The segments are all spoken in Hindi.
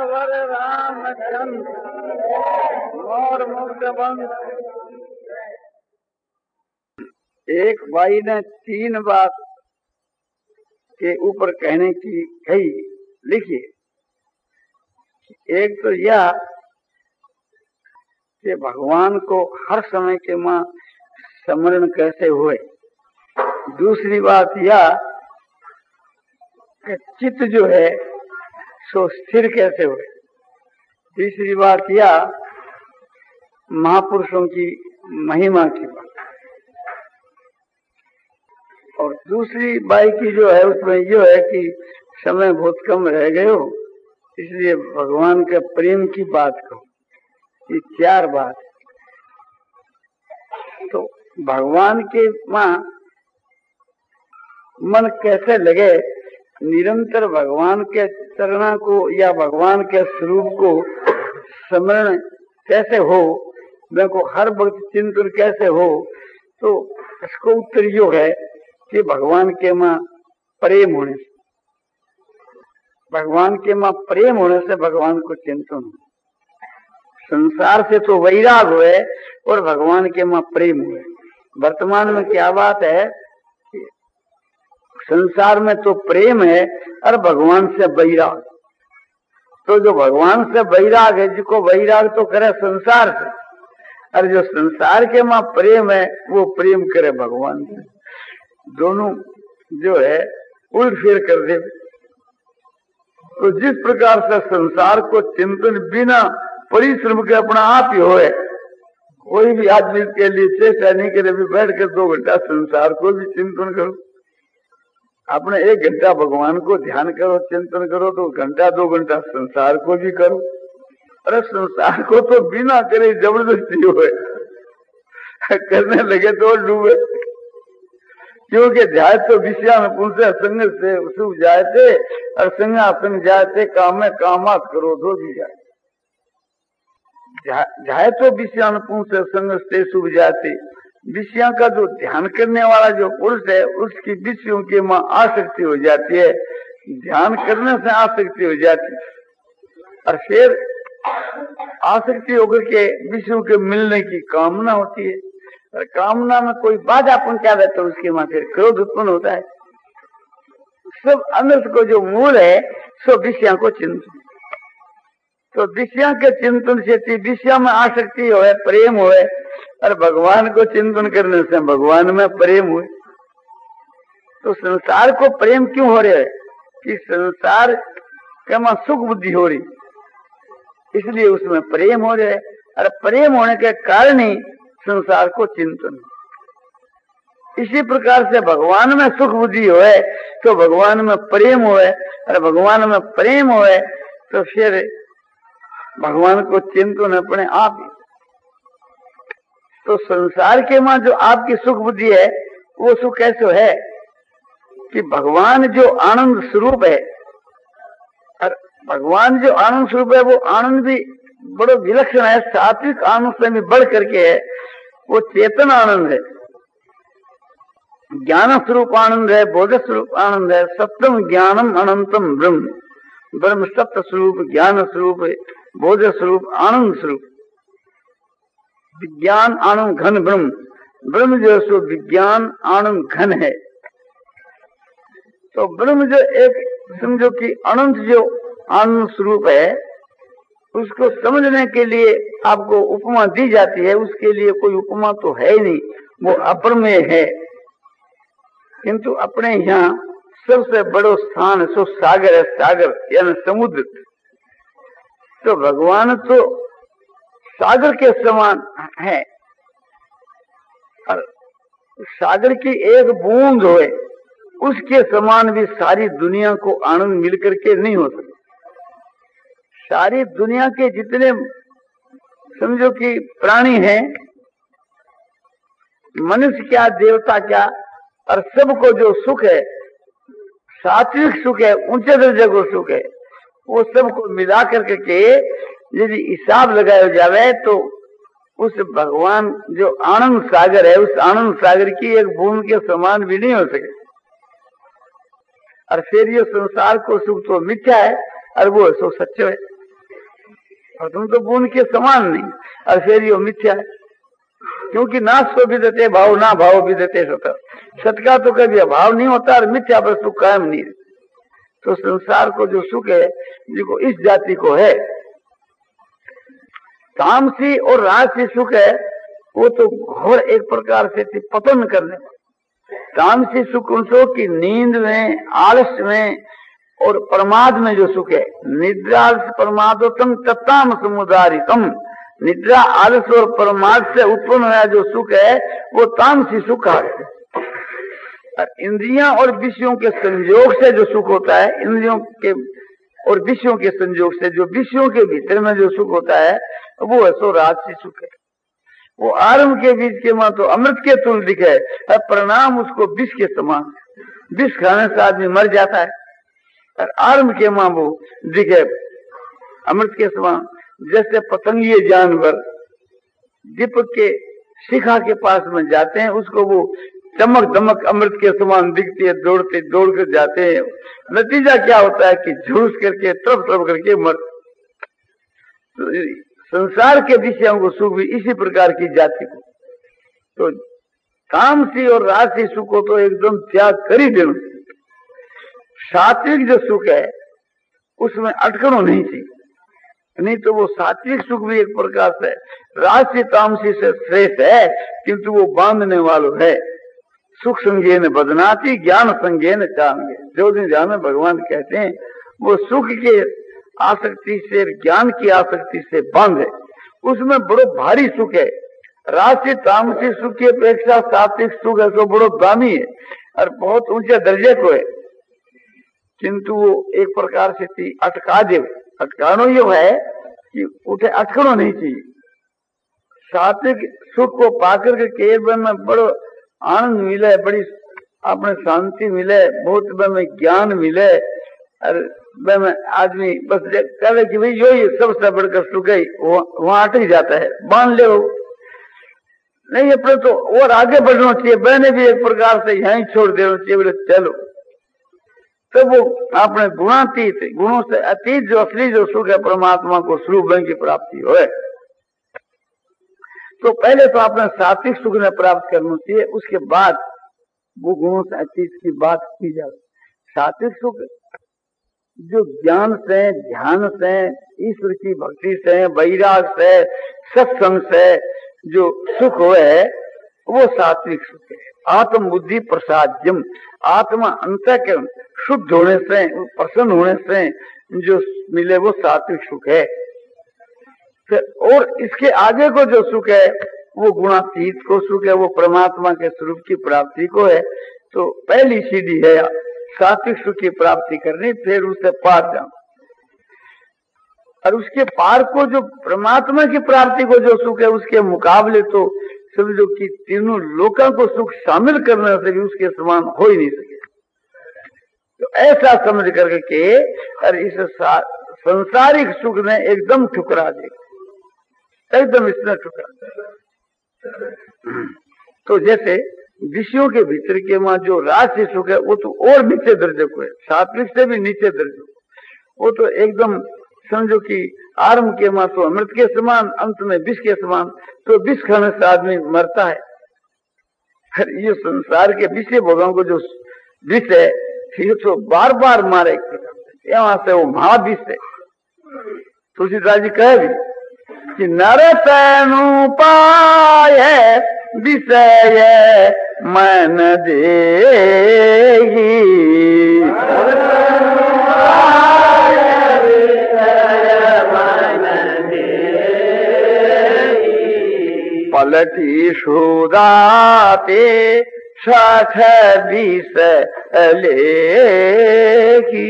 सियावर रामचंद्र और मुक्त बंद। एक भाई ने 3 बात के ऊपर कहने की कही, लिखिए। एक तो यह कि भगवान को हर समय के मां स्मरण कैसे हुए। दूसरी बात यह कि चित्त जो है सो स्थिर कैसे हुए। तीसरी बात यह महापुरुषों की महिमा की बात। और दूसरी बाई की जो है उसमें यह है कि समय बहुत कम रह गए हो, इसलिए भगवान के प्रेम की बात कहो। ये 4 बात। तो भगवान के मां मन कैसे लगे, निरंतर भगवान के चरणों को या भगवान के स्वरूप को स्मरण कैसे हो, मैं को हर वक्त चिंतन कैसे हो, तो इसको उत्तर यो है कि भगवान के मां प्रेम होने से, भगवान के मां प्रेम होने से भगवान को चिंतन हो। संसार से तो वैराग हुए और भगवान के मां प्रेम हुए। वर्तमान में क्या बात है, संसार में तो प्रेम है और भगवान से वैराग। तो जो भगवान से वैराग है, जिसको वैराग तो करे संसार से, और जो संसार के मां प्रेम है वो प्रेम करे भगवान से। दोनों जो है उल्ट फेर कर दे। तो जिस प्रकार से संसार को चिंतन बिना परिश्रम के अपना आप ही होए, कोई भी आदमी के लिए चेष्टा नहीं करे भी बैठ कर 2 घंटा संसार को भी चिंतन करो। अपने 1 घंटा भगवान को ध्यान करो, चिंतन करो, तो 2 घंटा संसार को भी करो। अरे संसार को तो बिना करे जबरदस्ती होए, करने लगे तो डूबे। क्योंकि जाए तो विषया में पुंसे संग से सुख जाते, और संगा संग जाते काम में कामात करो तो भी जाए। जाए तो विषया में पुंसे संग से सुख जाते। विषयों का जो ध्यान करने वाला जो पुरुष है, उसकी विषयों के मां आसक्ति हो जाती है, ध्यान करने से आसक्ति हो जाती है, और फिर आसक्ति होकर के विषयों के मिलने की कामना होती है, और कामना में कोई बाधा पहुंचा दे तो उसके मां फिर क्रोध उत्पन्न होता है। सब अनर्थ को जो मूल है सो विषयों को चिंतन। तो विषयों के चिंतन से विषय में आसक्ति हो, प्रेम हो, और भगवान को चिंतन करने से भगवान में प्रेम हुए। तो संसार को प्रेम क्यों हो रहा है कि संसार के मां सुख बुद्धि हो रही, इसलिए उसमें प्रेम हो रहा है, और प्रेम होने के कारण ही संसार को चिंतन। इसी प्रकार से भगवान में सुख बुद्धि होए तो भगवान में प्रेम होए, और भगवान में प्रेम होए तो फिर भगवान को चिंतन अपने आप ही। तो संसार के मां जो आपकी सुख बुद्धि है वो सुख कैसे है कि भगवान जो आनंद स्वरूप है, और भगवान जो आनंद स्वरूप है वो आनंद भी बड़ो विलक्षण है, सात्विक आनंद से भी बढ़ करके है। वो चेतन आनंद है, ज्ञान स्वरूप आनंद है, बोध स्वरूप आनंद है। सप्तम ज्ञानम अनंतम ब्रह्म, ब्रह्म सप्त स्वरूप ज्ञान स्वरूप बोध स्वरूप आनंद स्वरूप। विज्ञान आनंद घन ब्रह्म, ब्रह्म जो सो विज्ञान आनंद घन है। तो ब्रह्म जो एक समझो कि अनंत जो आनंद स्वरूप है, उसको समझने के लिए आपको उपमा दी जाती है। उसके लिए कोई उपमा तो है ही नहीं, वो अप्रमेय है। किंतु अपने यहाँ सबसे बड़ो स्थान सो सागर है, सागर यानी समुद्र। तो भगवान तो सागर के समान है, और सागर की एक बूंद होए उसके समान भी सारी दुनिया को आनंद मिलकर के नहीं हो सकता। सारी दुनिया के जितने समझो कि प्राणी हैं, मनुष्य क्या देवता क्या, और सबको जो सुख है, सात्विक सुख है, ऊंचे दर्जे को सुख है, वो सबको मिला करके के यदि हिसाब लगाया जावे तो उस भगवान जो आनंद सागर है, उस आनंद सागर की एक बूंद के समान भी नहीं हो सके। और फिर ये संसार को सुख तो मिथ्या है और वो सुख सच्चा है। और तुम तो बूंद के समान नहीं, और फिर ये मिथ्या है। क्योंकि नास्तो विदते भाव ना भाव विदते सत, सत का तो कभी अभाव नहीं होता और मिथ्या पर सुख कायम नहीं। तो संसार को जो सुख है जिसको इस जाति को है, तामसी और राजसी सुख है, वो तो घोर एक प्रकार से पतन करने। तामसी सुख उनको की नींद में, आलस्य में और प्रमाद में जो सुख है, निद्रा प्रमादोतम तत्ताम समुदारितम, निद्रा आलस्य और प्रमाद से उत्पन्न हुआ जो सुख है वो तामसी सुख है। और इंद्रियां और विषयों के संयोग से जो सुख होता है, इंद्रियों के और विषयों के संयोग से जो विषयों के भीतर में जो सुख होता है वो है सो राजसी सुख है। वो आरंभ के बीच के मां तो अमृत के तुल दिखे, और परिणाम उसको विष के समान। विष खाने से आदमी मर जाता है, और आरंभ के मां वो दिखे अमृत के समान। जैसे पतंगीय जानवर दीपक के शिखा के पास में जाते हैं, उसको वो चमक दमक अमृत के समान दिखती है, दौड़ते दौड़ कर जाते हैं। नतीजा क्या होता है कि झुलस करके तरफ तरफ करके मर। तो संसार के विषयों को सुख भी इसी प्रकार की जाति को, तो तामसी और राजसी सुख को तो एकदम त्याग कर ही देना। सात्विक जो सुख है उसमें अटकनों नहीं चाहिए, नहीं तो वो सात्विक सुख भी एक प्रकार से राजसी तामसी से श्रेष्ठ है, किंतु वो बांधने वालों है। सुख संगे न बदनाती, ज्ञान संगे न चांगे। जो दिन ध्यान में भगवान कहते हैं वो सुख के आसक्ति से, ज्ञान की आसक्ति से बंद है, उसमें बड़ो भारी सुख है। राजसी तामसी सुख की अपेक्षा सात्विक सुख है तो बड़ो दामी है और बहुत ऊंचे दर्जे को है, किंतु वो एक प्रकार से अटका दे। अटकानो ये है कि उठे अटकनो नहीं चाहिए। सात्विक सुख को पाकर के केवल में बड़ो आनंद मिले, बड़ी अपने शांति मिले, बहुत में ज्ञान मिले, और में आदमी बस कहे कि भाई यो ही सबसे बढ़कर सुख है, वहां अटक जाता है, बांध ले वो नहीं। अपने तो और आगे बढ़ना चाहिए, मैंने भी एक प्रकार से यहीं छोड़ देना चाहिए, बोले चलो। तो वो अपने गुणातीत, गुणों से अतीत जो असली जो सुख है परमात्मा को स्वरूप की प्राप्ति हो। तो पहले तो अपने सात्विक सुख ने प्राप्त करना चाहिए, उसके बाद वो गुणों से अतीत की बात की जाए। सात्विक सुख जो ज्ञान से, ध्यान से, ईश्वर की भक्ति से, वैराग से, सत्संग से जो सुख है वो सात्विक सुख है। आत्म बुद्धि प्रसाद्यम, आत्मा अंतःकरण शुद्ध होने से, प्रसन्न होने से जो मिले वो सात्विक सुख है। और इसके आगे को जो सुख है वो गुणातीत को सुख है, वो परमात्मा के स्वरूप की प्राप्ति को है। तो पहली सीढ़ी है सात्विक सुख की प्राप्ति करनी, फिर उससे पार जाना। और उसके पार को जो परमात्मा की प्राप्ति को जो सुख है उसके मुकाबले तो समझो कि तीनों लोकों को सुख शामिल करने से भी उसके समान हो ही नहीं सके। तो ऐसा समझ करके और इस संसारिक सुख ने एकदम ठुकरा दे, एकदम इसने ठुकरा। तो जैसे विषयों के भीतर के मां जो राजसी सुख है वो तो और नीचे दर्जे को है, सात्विक से भी नीचे दर्जे को। वो तो एकदम समझो कि आरंभ के मां तो अमृत के समान, अंत में विष के समान। तो विष खाने से आदमी मरता है। ये संसार के विषय भोगों को जो विष है ये तो बार बार मारे, यहाँ से वो महाविष है। तुलसीदास जी कहे भी कि नर तनु पाए विषय मन देगी, पलटी सुदाते सख विष लेगी।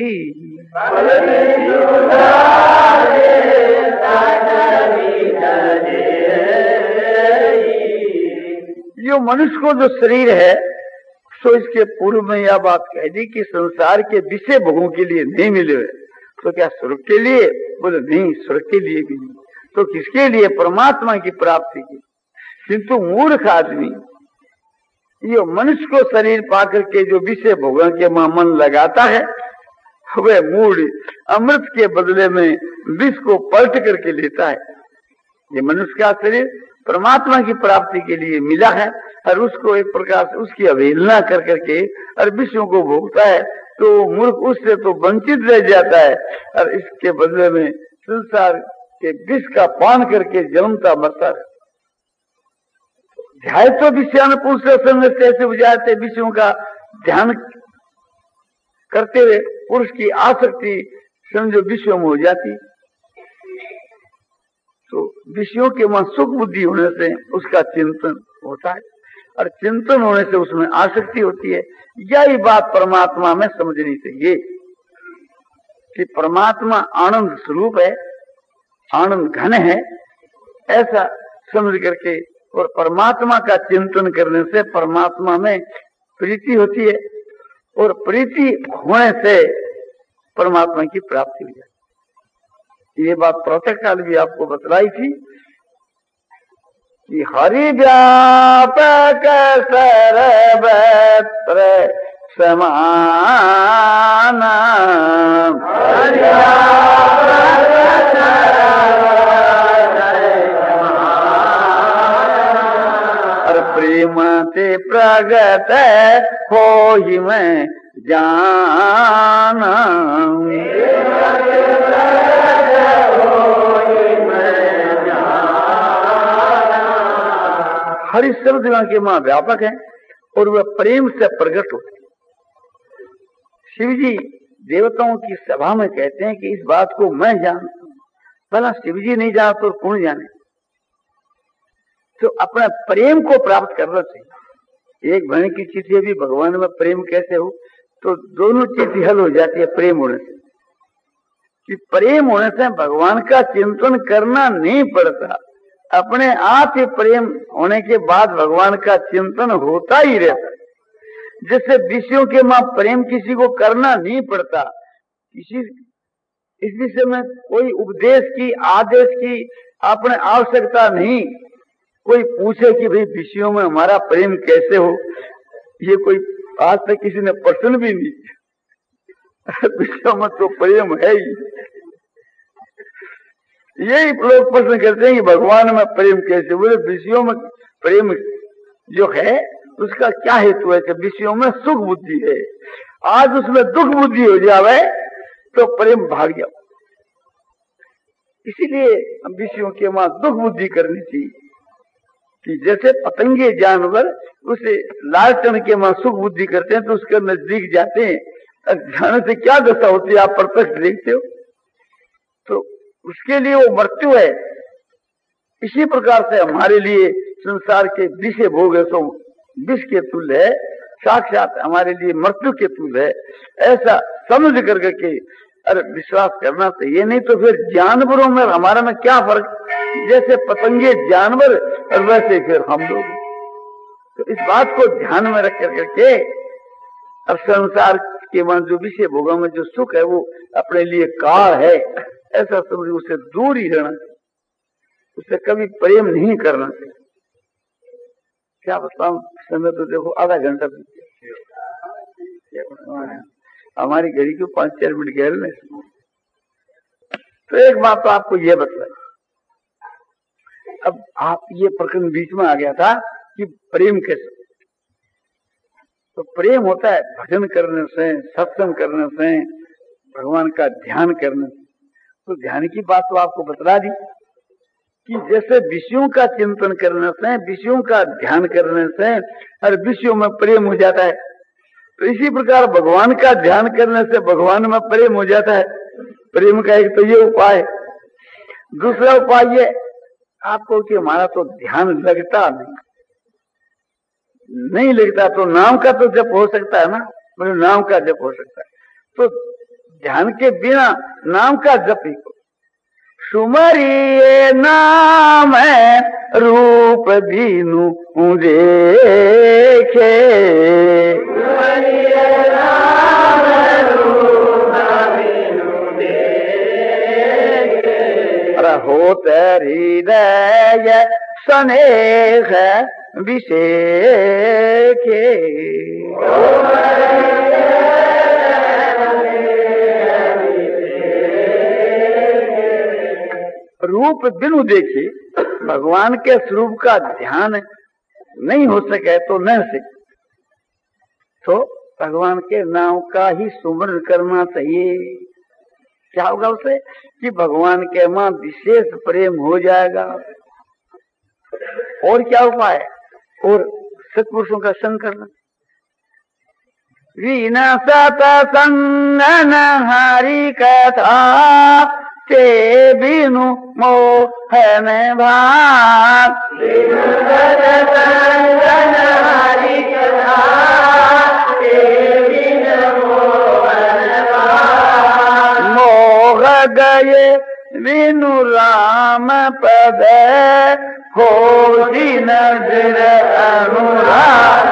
जो मनुष्य को जो शरीर है तो इसके पूर्व में यह बात कह दी कि संसार के विषय भोगों के लिए नहीं मिले। तो क्या स्वर्ग के लिए? बोले नहीं, स्वर्ग के लिए भी नहीं। तो किसके लिए? परमात्मा की प्राप्ति की। किंतु मूर्ख आदमी ये मनुष्य को शरीर पाकर के जो विषय भोगों के मन लगाता है, वह मूढ़ अमृत के बदले में विष को पलट करके लेता है। ये मनुष्य का शरीर परमात्मा की प्राप्ति के लिए मिला है और उसको एक प्रकार से उसकी अवहेलना कर करके और विषयों को भोगता है, तो मूर्ख उससे तो वंचित रह जाता है और इसके बदले में संसार के विष का पान करके जन्मता मरता है। ध्यान तो विषयानुकूल से बुझाते विषयों का ध्यान करते हुए पुरुष की आसक्ति समझो विषयों में हो जाती, तो विषयों के वहां सुख बुद्धि होने से उसका चिंतन होता है और चिंतन होने से उसमें आसक्ति होती है। यही बात परमात्मा में समझनी चाहिए कि परमात्मा आनंद स्वरूप है, आनंद घन है, ऐसा समझ करके और परमात्मा का चिंतन करने से परमात्मा में प्रीति होती है और प्रीति होने से परमात्मा की प्राप्ति हो जाती। ये बात प्रातः काल भी आपको बतलाई थी कि हरि व्यापक सर्वत्र समान, और प्रेम ते प्रगट हो ही मैं जाना। हरि शब्द के मां व्यापक है और वह प्रेम से प्रकट होती है। शिव जी देवताओं की सभा में कहते हैं कि इस बात को मैं जानता हूं। भला शिव जी नहीं जाना तो कौन जाने? तो अपना प्रेम को प्राप्त करना चाहिए। एक बहन की चिट्ठी भी भगवान में प्रेम कैसे हो, तो दोनों चिट्ठी हल हो जाती है प्रेम होने से। कि प्रेम होने से भगवान का चिंतन करना नहीं पड़ता, अपने आप ही प्रेम होने के बाद भगवान का चिंतन होता ही रहता है। जैसे विषयों के मां प्रेम किसी को करना नहीं पड़ता, किसी इस विषय में कोई उपदेश की आदेश की अपने आवश्यकता नहीं। कोई पूछे कि भाई विषयों में हमारा प्रेम कैसे हो, ये कोई आज तक किसी ने प्रश्न भी नहीं किया। विषयों में तो प्रेम है ही। यही लोग प्रश्न करते हैं कि भगवान में प्रेम कैसे? बोले विषयों में प्रेम जो है उसका क्या हेतु है? विषयों में सुख बुद्धि है, आज उसमें दुख बुद्धि हो जावे तो प्रेम भाग जाओ। इसीलिए विषयों के वहां दुख बुद्धि करनी चाहिए कि जैसे पतंगे जानवर उसे लालचन के वहां सुख बुद्धि करते हैं तो उसके नजदीक जाते हैं, जाने से क्या दशा होती है आप प्रत्यक्ष देखते हो, तो उसके लिए वो मृत्यु है। इसी प्रकार से हमारे लिए संसार के विषय भोग है तो विष के तुल्य है, साक्षात हमारे लिए मृत्यु के तुल्य है। ऐसा समझ करके अरे विश्वास करना चाहिए, नहीं तो फिर जानवरों में हमारा में क्या फर्क? जैसे पतंगे जानवर और वैसे फिर हम लोग। तो इस बात को ध्यान में रख करके अब संसार के वहां जो विषय भोगों में जो सुख है वो अपने लिए काल है, ऐसा समझ उसे दूर ही रहना चाहिए, उसे कभी प्रेम नहीं करना चाहिए। क्या बताऊं, समय तो देखो आधा घंटा हमारी घड़ी को 5-4 मिनट गहरे में। तो एक बात तो आपको ये बतलाई, अब आप ये प्रकरण बीच में आ गया था कि प्रेम कैसे? तो प्रेम होता है भजन करने से, सत्संग करने से, भगवान का ध्यान करने से। तो ध्यान की बात तो आपको बतला दी कि जैसे विषयों का चिंतन करने से, विषयों का ध्यान करने से हर विषयों में प्रेम हो जाता है, तो इसी प्रकार भगवान का ध्यान करने से भगवान में प्रेम हो जाता है। प्रेम का एक तो ये उपाय। दूसरा उपाय ये आपको कि हमारा तो ध्यान लगता नहीं लगता तो नाम का तो जप हो सकता है ना, मतलब नाम का जप हो सकता है। तो ध्यान के बिना नाम का जप ही को सुमरिए नाम रूप दीनु देखे, होत हृदय स्नेह विषेखे। रूप बिनु देखे भगवान के स्वरूप का ध्यान नहीं हो सके तो न सके, तो भगवान के नाम का ही सुमरण करना चाहिए। क्या होगा उसे कि भगवान के मां विशेष प्रेम हो जाएगा। और क्या उपाय है? और सत्पुरुषों का संग करना। विनसत संगन हरि कथा ते बिनु मोहन भाग। विनसत संगन हरि कथा ते बिनु मोहन भाग। मोह गए बिनु राम पद हो नजर अनुराग।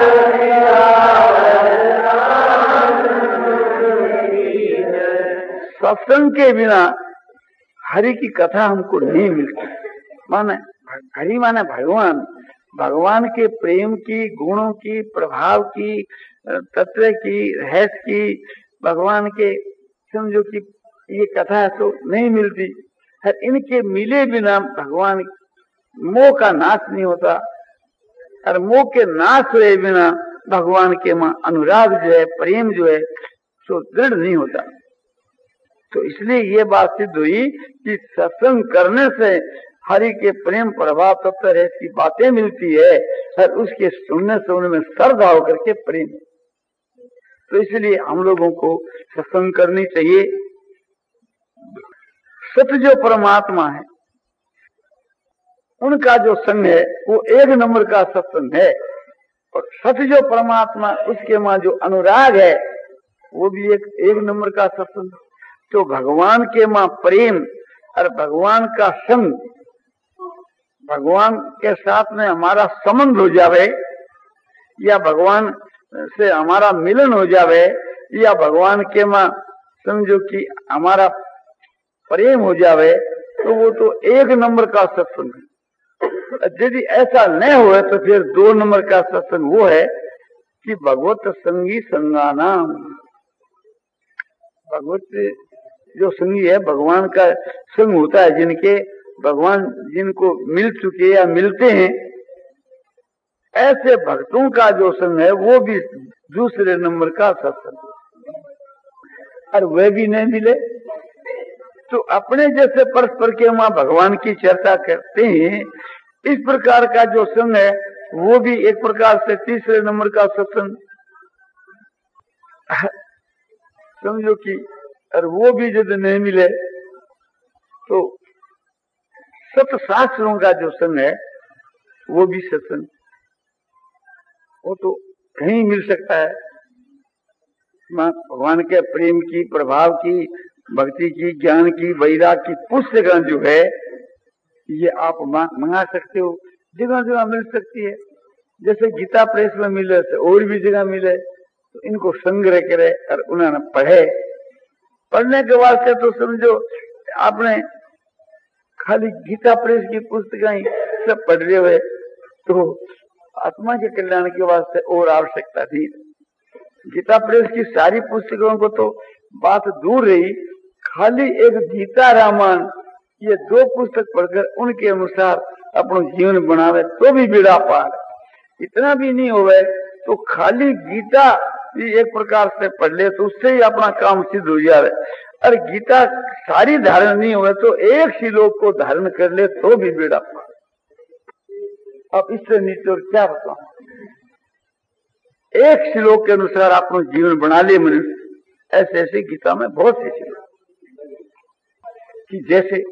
सत्संग के बिना हरि की कथा हमको नहीं मिलती। माने हरि माने भगवान, भगवान के प्रेम की, गुणों की, प्रभाव की, तत्व की, रहस्य की, भगवान के समझो कि ये कथा तो नहीं मिलती। इनके मिले बिना भगवान मोह का नाश नहीं होता, और मोह के नाश हुए बिना भगवान के मां अनुराग जो है, प्रेम जो है, तो दृढ़ नहीं होता। तो इसलिए ये बात सिद्ध हुई कि सत्संग करने से हरि के प्रेम प्रभाव तत्व है की बातें मिलती है, और उसके सुनने से उनमें श्रद्धा होकर के प्रेम। तो इसलिए हम लोगों को सत्संग करनी चाहिए। सत्य जो परमात्मा है उनका जो संग है वो एक नंबर का सत्संग है, और सत्य जो परमात्मा उसके मां जो अनुराग है वो भी एक नंबर का सत्संग। तो भगवान के मां प्रेम और भगवान का संग, भगवान के साथ में हमारा संबंध हो जावे, या भगवान से हमारा मिलन हो जावे, या भगवान के मां समझो कि हमारा प्रेम हो जावे, तो वो तो एक नंबर का सत्संग है। यदि ऐसा न हो तो फिर 2 नंबर का सत्संग वो है कि भगवत संगी संगानाम। भगवत जो संगी है, भगवान का संग होता है जिनके, भगवान जिनको मिल चुके या मिलते हैं, ऐसे भक्तों का जो संग है वो भी दूसरे नंबर का सत्संग। और वह भी नहीं मिले तो अपने जैसे परस्पर के वहां भगवान की चर्चा करते हैं, इस प्रकार का जो संग है वो भी एक प्रकार से तीसरे नंबर का सत्संग समझो कि। और वो भी यदि नहीं मिले तो सत शास्त्रों का जो संग है वो भी सत्संग, वो तो कहीं मिल सकता है। भगवान के प्रेम की, प्रभाव की, भक्ति की, ज्ञान की, वैराग की पुस्तकें जो है ये आप मंगा सकते हो, जगह जगह मिल सकती है। जैसे गीता प्रेस में मिले और भी जगह मिले, तो इनको संग्रह करे और उन्होंने पढ़े। पढ़ने के बाद से तो समझो आपने खाली गीता प्रेस की पुस्तकें सब पढ़ रहे हुए तो आत्मा के कल्याण के वास्ते और आवश्यकता थी। गीता प्रेस की सारी पुस्तकों को तो बात दूर रही, खाली एक गीता रामायण ये 2 पुस्तक पढ़कर उनके अनुसार अपना जीवन बनावे तो भी बेड़ा पार। इतना भी नहीं होवे तो खाली गीता भी एक प्रकार से पढ़ ले तो उससे ही अपना काम सिद्ध हो जाए। और गीता सारी धारण नहीं हुए तो एक श्लोक को धारण कर ले तो भी बेड़ा पार। अब इससे नीचे और क्या बताऊं, एक श्लोक के अनुसार अपना जीवन बना ले मनुष्य। ऐसे ऐसे गीता में बहुत से श्लोक कि जैसे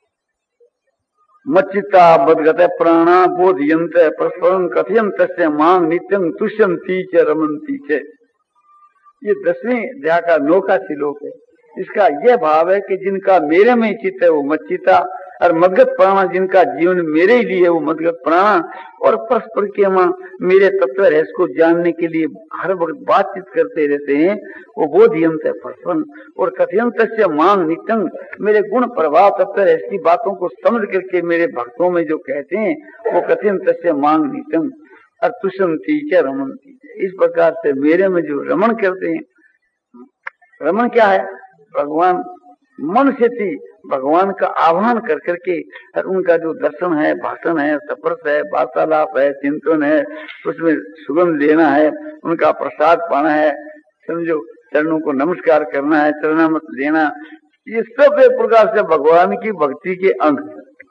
मच्चिता बदगत प्राणा बोधयंत परस्परम कथयंत से मांग नित्यम तुष्यंती च रमंती च। ये 10वें अध्याय का 9 का श्लोक है। इसका यह भाव है कि जिनका मेरे में चित्त है वो मच्चिता, और मदगत प्राणा जिनका जीवन मेरे ही लिए वो मदगत प्राणा, और परस्पर के वहां मेरे तत्व है इसको जानने के लिए हर वक्त बातचीत करते रहते हैं, वो बोधयंत है परस्पर। और कथयंत से मांग नित्यं मेरे गुण प्रभाव तत्व है इसकी बातों को समझ करके मेरे भक्तों में जो कहते हैं वो कथयंत से मांग नित्यं और तुष्यंती च रमन्ति। इस प्रकार से मेरे में जो रमण करते हैं, रमण क्या है, भगवान मन से थी भगवान का आह्वान कर करके और उनका जो दर्शन है, भाषण है, सफरस है, वार्तालाप है, चिंतन है, उसमें सुगंध लेना है, उनका प्रसाद पाना है, समझो चरणों को नमस्कार करना है, चरणामृत लेना, ये सब एक प्रकार से भगवान की भक्ति के अंग।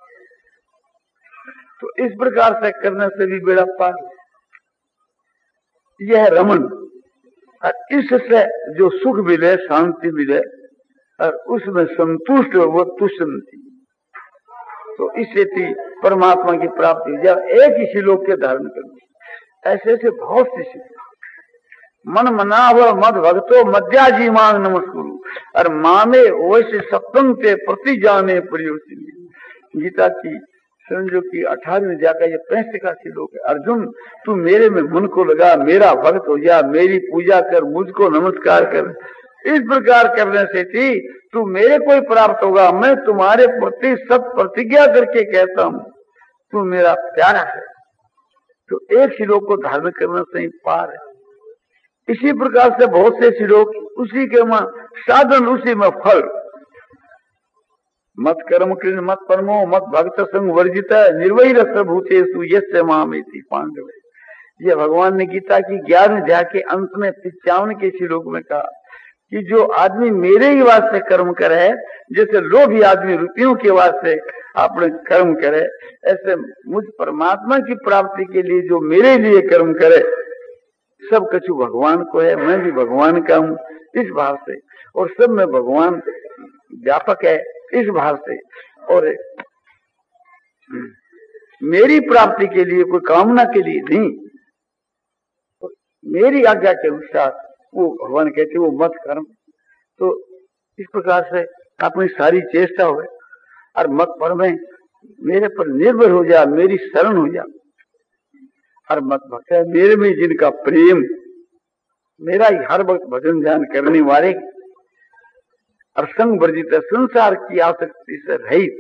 तो इस प्रकार से करने से भी बेड़ा पार। यह रमन, और इससे जो सुख मिले, शांति मिले और उसमें संतुष्ट हो, वो तुष्टि। तो इससे थी परमात्मा की प्राप्ति। जब एक ही श्लोक के धारण करने, ऐसे ऐसे बहुत सी मन मना हुआ मद भक्तो मध्या जी मांग नमस्कुरु और मामे वैसे सप्तम के प्रति जाने प्रयोजन। गीता की समझो कि 18वीं जाकर ये 65 का श्लोक है। अर्जुन तू मेरे में मन को लगा, मेरा भक्त हो जा, मेरी पूजा कर, मुझको नमस्कार कर। इस प्रकार करने से थी तू मेरे को ही प्राप्त होगा। मैं तुम्हारे प्रति सत प्रतिज्ञा करके कहता हूँ, तू मेरा प्यारा है। तो एक श्लोक को धारण करने से ही पार है। इसी प्रकार से बहुत से श्लोक, उसी के में साधन, उसी में फल। मत कर्म कृष्ण मत परमो मत भक्त संग वर्जित निर्वैर सर्वभूतेषु यस्य मामेति पांडव। ये भगवान ने गीता की 11वें अध्याय के अंत में 55 के श्लोक में कहा कि जो आदमी मेरे ही वास्ते कर्म करे, जैसे लोभी आदमी रुपयों के वास्ते अपने कर्म करे, ऐसे मुझ परमात्मा की प्राप्ति के लिए जो मेरे लिए कर्म करे, सब कछु भगवान को है, मैं भी भगवान का हूँ इस भाव से, और सब में भगवान व्यापक है इस भाव से। और मेरी प्राप्ति के लिए, कोई कामना के लिए नहीं, तो मेरी आज्ञा के अनुसार वो भगवान कहते वो मत कर्म। तो इस प्रकार से अपनी सारी चेष्टा हो और मत पर में मेरे पर निर्भर हो जा, मेरी शरण हो जा। और मत भक्त है मेरे में जिनका प्रेम, मेरा ही हर वक्त भजन ध्यान करने वाले, और संग वर्जित संसार की आसक्ति से रहित,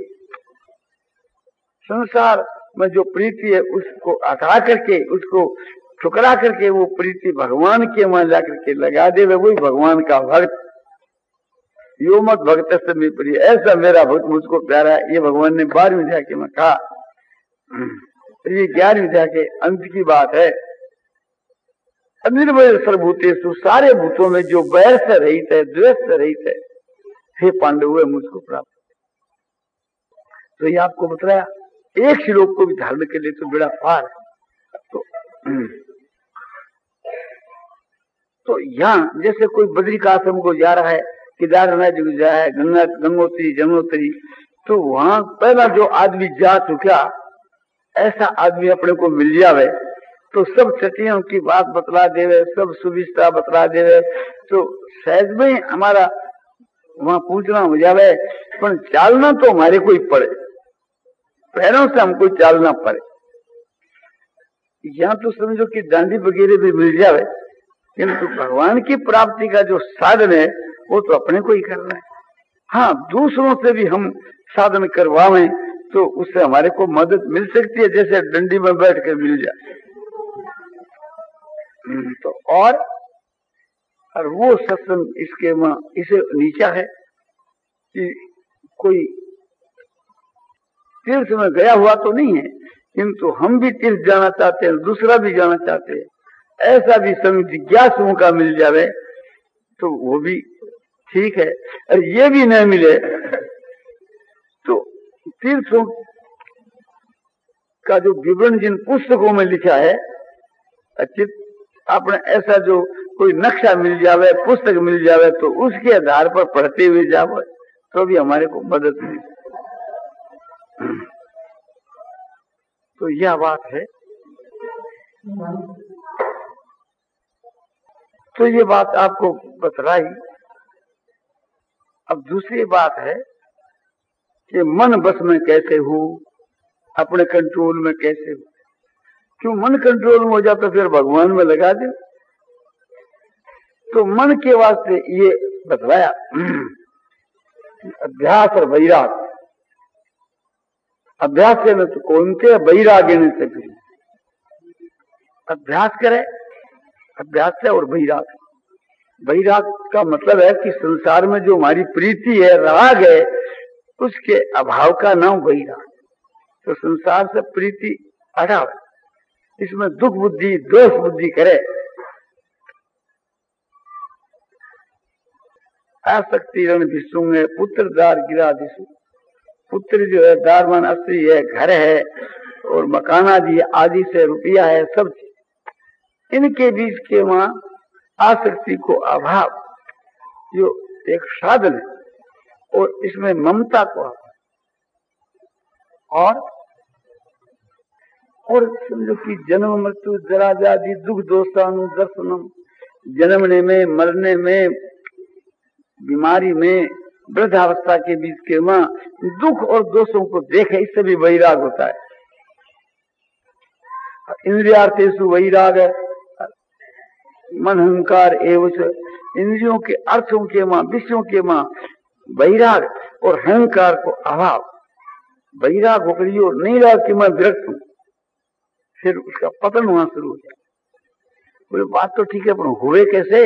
संसार में जो प्रीति है उसको हटा करके, उसको ठुकरा करके वो प्रीति भगवान के वहां जाकर के लगा दे, वही भगवान का भक्त। यो मत भक्त से मैं प्रिय, ऐसा मेरा भक्त मुझको प्यारा है। ये भगवान ने 12वीं अध्याय के में कहा। ये 11वीं अध्याय के अंत की बात है। निर्वैर सर्वभूतेषु, सारे भूतों में जो बैर से रहित है, द्वेष से रहित है, हे पांडव हुए मुझको प्राप्त। तो ये आपको बताया, एक श्लोक को भी धारण के लिए तो बेड़ा पार है। तो यहाँ जैसे कोई बद्रिकाश्रम को जा रहा है, केदारनाथ जी को जा है, गंगोत्री जमुनोत्री, तो वहां पहला जो आदमी जा चुका, ऐसा आदमी अपने को मिल जावे तो सब चटियों की बात बतला देवे, सब सुविस्ता बतला देवे, तो सहज में हमारा वहां पूछना हो जावे। पर चालना तो हमारे को ही पड़े, पैरों से हमको चालना पड़े। यहाँ तो समझो कि डांडी वगैरह भी मिल जावे, किंतु भगवान की प्राप्ति का जो साधन है वो तो अपने को ही करना है। हाँ, दूसरों से भी हम साधन करवावे तो उससे हमारे को मदद मिल सकती है, जैसे डंडी में बैठ कर मिल जाए। तो और वो सत्संग इसके इसे नीचा है कि कोई तीर्थ में गया हुआ तो नहीं है, किंतु हम भी तीर्थ जाना चाहते हैं, दूसरा भी जाना चाहते हैं। ऐसा भी संग जिज्ञासुओं का मिल जावे तो वो भी ठीक है, और ये भी नहीं मिले तो तीर्थों का जो विवरण जिन पुस्तकों में लिखा है, आपने ऐसा जो कोई नक्शा मिल जावे, पुस्तक मिल जावे, तो उसके आधार पर पढ़ते हुए जावे तो भी हमारे को मदद मिले। तो यह बात है। तो ये बात आपको बतलाई। अब दूसरी बात है कि मन बस में कैसे हो, अपने कंट्रोल में कैसे हो। क्यों मन कंट्रोल में हो जाता तो फिर भगवान में लगा दे। तो मन के वास्ते ये बतलाया अभ्यास और वैराग। अभ्यास से न तो कौन के वैराग्य ने से भी अभ्यास करे, अभ्यास से और वैराग। वैराग का मतलब है कि संसार में जो हमारी प्रीति है, राग है, उसके अभाव का नाम वैराग। तो संसार से प्रीति हटाओ, इसमें दुख बुद्धि दोष बुद्धि करे, आसक्ति रण विसुंग है, पुत्र दार गिरा दिशु। पुत्र जो है दारमान अस्त्री है, घर है और मकान आदि से रुपया है, सब इनके बीच के वहां आसक्ति को अभाव जो एक साधन है, और इसमें ममता को अभाव, और समझो कि जन्म मृत्यु जरा जाति दुख दोषानुदर्शनम, जन्मने में, मरने में, बीमारी में, वृद्धावस्था के बीच के वहां दुख और दोषों को देखे, इससे भी वैराग होता है। इंद्रियार्थेषु वैराग, मन अहंकार एवं इंद्रियों के अर्थों के मां, विषयों के मां वैराग और अहंकार को अभाव। वैराग होकर यो नहीं रहा कि मैं विरक्त हूं, फिर उसका पतन होना शुरू हो जाए। बोले बात तो ठीक है, पर हुए कैसे?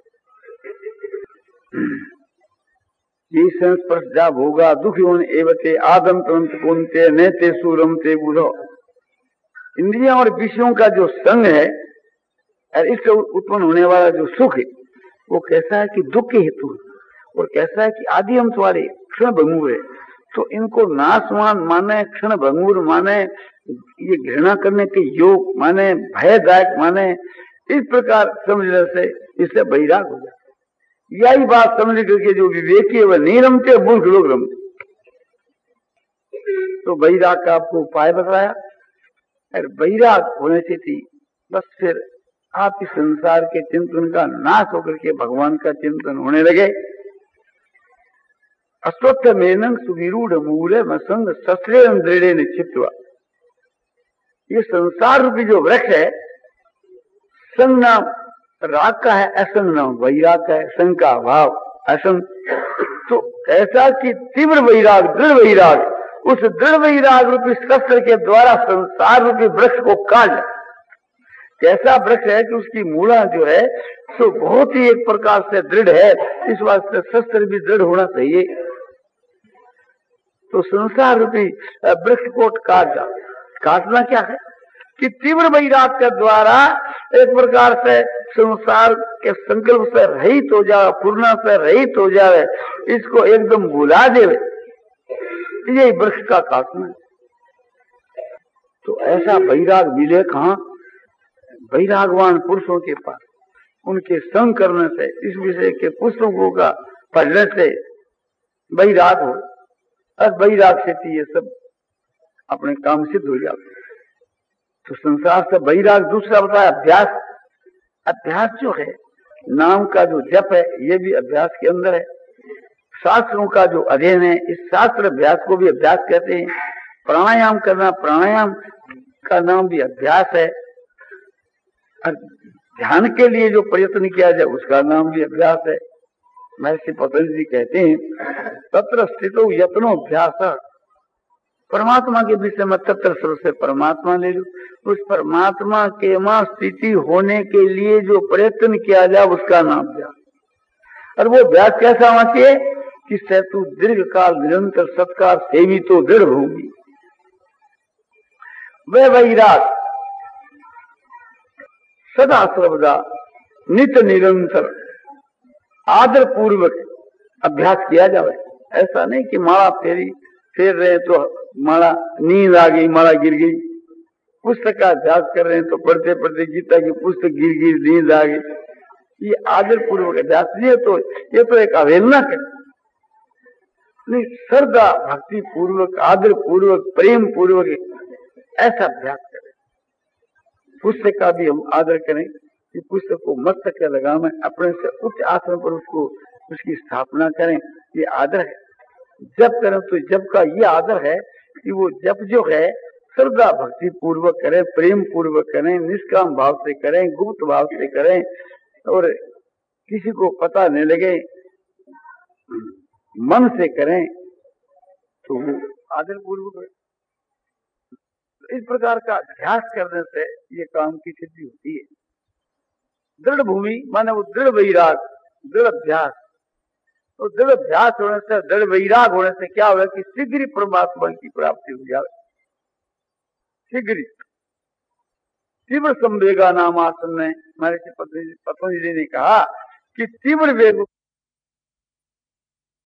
ये संस्पर्श जा भोगा दुखियों एवते आदम तुरंत कुंते नेते सूरम ते बुढ़ो। इंद्रियों और विषयों का जो संग है और इससे उत्पन्न होने वाला जो सुख है, वो कैसा है कि दुख के हेतु, और कैसा है कि आदि अंश वाले क्षण भंगुर है। तो इनको नाशवान माने, क्षण भंगुर माने, ये घृणा करने के योग माने, भयदायक माने, इस प्रकार समझने से इससे वैराग हो जाए। यही बात समझ करके जो विवेकी है वह नहीं रमते, मूर्ख लोग रमते। तो वैराग का आपको उपाय बताया, और वैराग होने से थी बस फिर आप इस संसार के चिंतन का नाश होकर के भगवान का चिंतन होने लगे। अश्वत्थ मेनंग सुविरूढ़ मूले मसंग शस्त्रे दृढ़े निश्चित्वा। ये संसार रूपी जो वृक्ष है, संग नाम राग का है, असंग नाम वैराग का है, संग का भाव असंग। तो ऐसा कि तीव्र वैराग, दृढ़ वैराग, उस दृढ़ वैराग रूपी शस्त्र के द्वारा संसार रूपी वृक्ष को काट। कैसा वृक्ष है कि उसकी मूला जो है तो बहुत ही एक प्रकार से दृढ़ है, इस वास्ते शस्त्र भी दृढ़ होना चाहिए। तो संसार रूपी वृक्ष को काटना क्या है कि तीव्र वैराग के द्वारा एक प्रकार से संसार के संकल्प से रहित हो जाए, पूर्णा से रहित हो जाए, इसको एकदम भुला दे, यही वृक्ष का काटना है। तो ऐसा वैराग मिले कहाँ? वैरागवान पुरुषों के पास, उनके संग करने से, इस विषय के पुस्तकों का पढ़ने से वैराग हो, और वैराग से ये सब अपने काम सिद्ध हो जाते। तो संसार से वैराग दूसरा बताया अभ्यास। अभ्यास जो है, नाम का जो जप है, ये भी अभ्यास के अंदर है। शास्त्रों का जो अध्ययन है, इस शास्त्र अभ्यास को भी अभ्यास कहते हैं। प्राणायाम करना, प्राणायाम का नाम भी अभ्यास है। और ध्यान के लिए जो प्रयत्न किया जाए उसका नाम भी अभ्यास है। महर्षि पतंजलि जी कहते हैं तत्र स्थितो यत्नो अभ्यास। परमात्मा के विषय में तत्र स्वर से परमात्मा ले लो, उस परमात्मा के मां स्थिति होने के लिए जो प्रयत्न किया जाए उसका नाम अभ्यास। और वो अभ्यास कैसा होना चाहिए कि सेतु दीर्घ काल निरंतर सत्कार सेवी तो दृढ़ होगी। वह वैराग सदा सर्वदा नित्य निरंतर आदर पूर्वक अभ्यास किया जाए। ऐसा नहीं कि माला फेर रहे तो माला नींद आ गई, माला गिर गई। पुस्तक का अभ्यास कर रहे हैं तो पढ़ते पढ़ते गीता की पुस्तक गिर नींद आ गई। ये आदर पूर्वक अभ्यास नहीं है, ये तो एक अवहेलना है। नहीं, श्रद्धा भक्ति पूर्वक, आदर पूर्वक, प्रेम पूर्वक ऐसा अभ्यास करें। पुस्तक का भी हम आदर करें कि पुस्तक को मस्तक के लगाम में अपने से उच्च आसन पर उसको उसकी स्थापना करें, ये आदर है। जप करें तो जप का ये आदर है कि वो जप जो है श्रद्धा भक्ति पूर्वक करें, प्रेम पूर्वक करें, निष्काम भाव से करें, गुप्त भाव से करें, और किसी को पता नहीं लगे, मन से करें, तो वो आदर पूर्वक। इस प्रकार का अभ्यास करने से ये काम की सिद्धि होती है। दृढ़ भूमि माने वो दृढ़ वैराग दृढ़ अभ्यास। तो दृढ़ अभ्यास होने से, दृढ़ वैराग होने से क्या होगा कि शीघ्र ही परमात्मा की प्राप्ति हो जाए। शीघ्र ही तीव्र संवेगा नाम आसन में हमारे पतंजलि ने कहा कि तीव्र वेग